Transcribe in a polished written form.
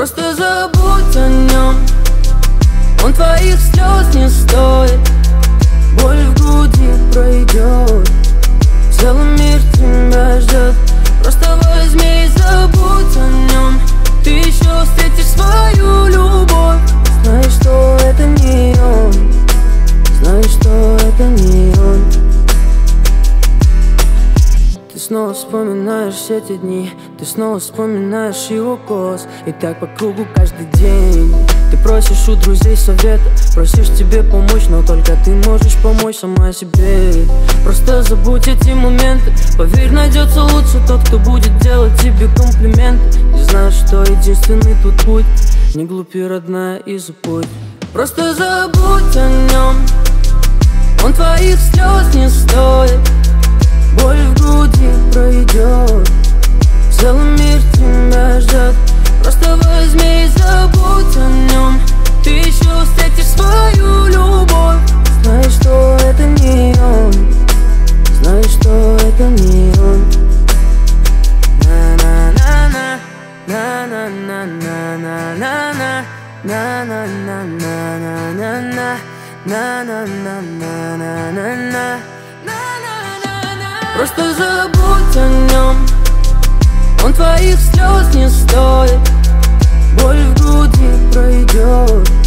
Просто забудь о нем, он твоих слез не стоит. Боль в груди пройдет, целый мир тебя ждет. Просто возьми и забудь о нем, ты еще встретишь свою любовь. Знаешь, что это не он, знаешь, что это не он. Ты снова вспоминаешь все эти дни, ты снова вспоминаешь его голос. И так по кругу каждый день. Ты просишь у друзей совета, просишь тебе помочь, но только ты можешь помочь сама себе. Просто забудь эти моменты, поверь, найдется лучше тот, кто будет делать тебе комплименты. И знаешь, что единственный тут путь, не глупи, родная, и забудь. Просто забудь о нем, он твоих слез не стоит. Боль в груди пройдет, целый мир тебя ждет. Просто возьми и забудь о нем, ты еще встретишь свою любовь. Знаешь, что это не он, знаешь, что это не он. На-на-на-на, на-на-на-на-на-на, на-на-на-на-на-на, на-на-на-на-на-на. Просто забудь о нем, он твоих слез не стоит. Боль в груди пройдет,